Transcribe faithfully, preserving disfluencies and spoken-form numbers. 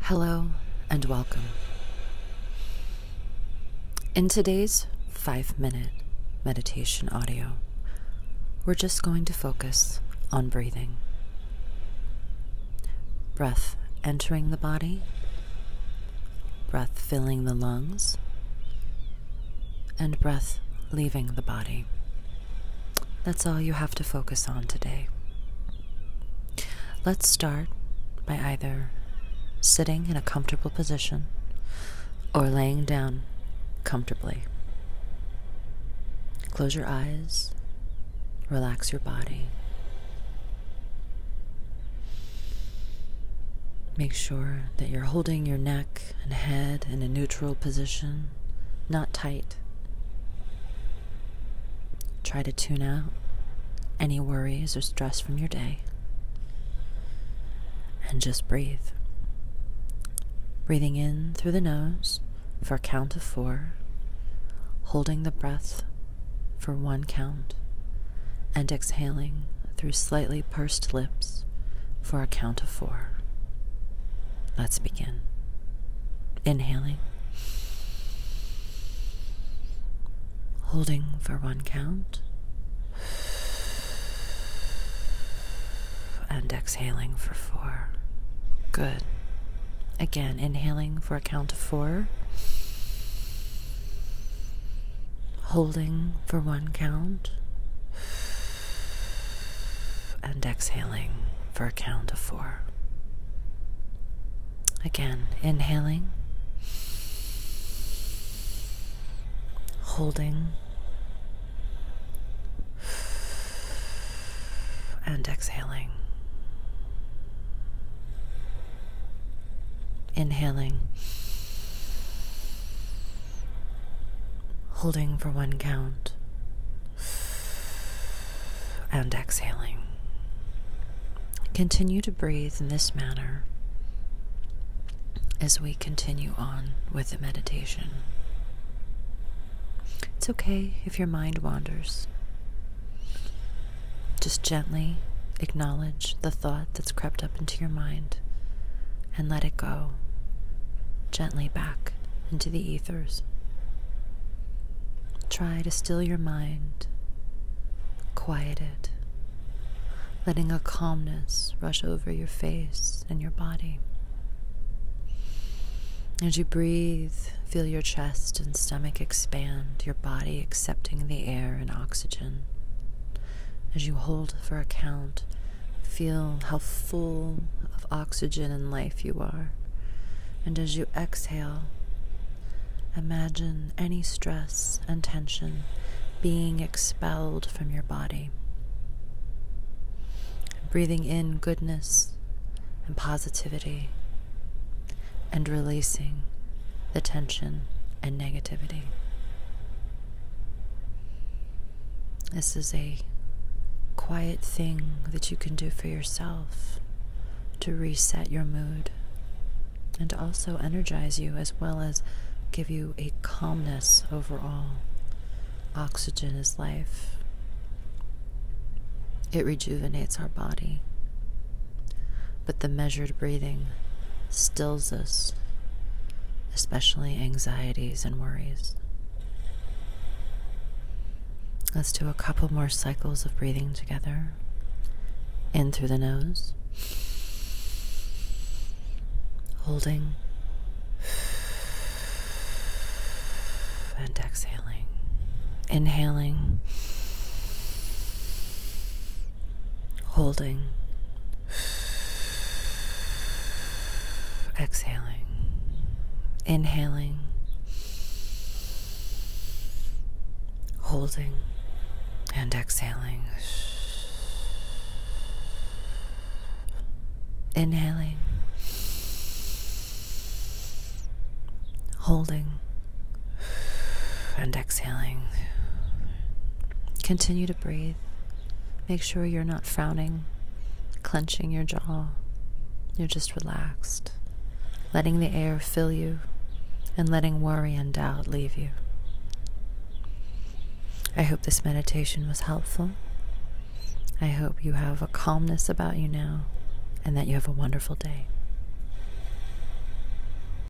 Hello and welcome. In today's five-minute meditation audio, we're just going to focus on breathing. Breath entering the body, breath filling the lungs, and breath leaving the body. That's all you have to focus on today. Let's start by either sitting in a comfortable position or laying down comfortably. Close your eyes, relax your body. Make sure that you're holding your neck and head in a neutral position, not tight. Try to tune out any worries or stress from your day and just breathe. Breathing in through the nose for a count of four, holding the breath for one count, and exhaling through slightly pursed lips for a count of four. Let's begin. Inhaling, holding for one count, and exhaling for four. Good. Again, inhaling for a count of four, holding for one count, and exhaling for a count of four. Again, inhaling, holding, and exhaling. Inhaling, holding for one count, and exhaling. Continue to breathe in this manner as we continue on with the meditation. It's okay if your mind wanders. Just gently acknowledge the thought that's crept up into your mind and let it go gently back into the ethers. Try to still your mind, quiet it, letting a calmness rush over your face and your body. As you breathe, feel your chest and stomach expand, your body accepting the air and oxygen. As you hold for a count, feel how full of oxygen and life you are. And as you exhale, imagine any stress and tension being expelled from your body. Breathing in goodness and positivity, and releasing the tension and negativity. This is a quiet thing that you can do for yourself to reset your mood and also energize you, as well as give you a calmness overall. Oxygen is life. It rejuvenates our body. But the measured breathing stills us, especially anxieties and worries. Let's do a couple more cycles of breathing together. In through the nose, holding, and exhaling. Inhaling, holding, exhaling. Inhaling, holding, and exhaling. Inhaling, holding, and exhaling. Continue to breathe. Make sure you're not frowning, clenching your jaw. You're just relaxed, letting the air fill you and letting worry and doubt leave you. I hope this meditation was helpful. I hope you have a calmness about you now and that you have a wonderful day.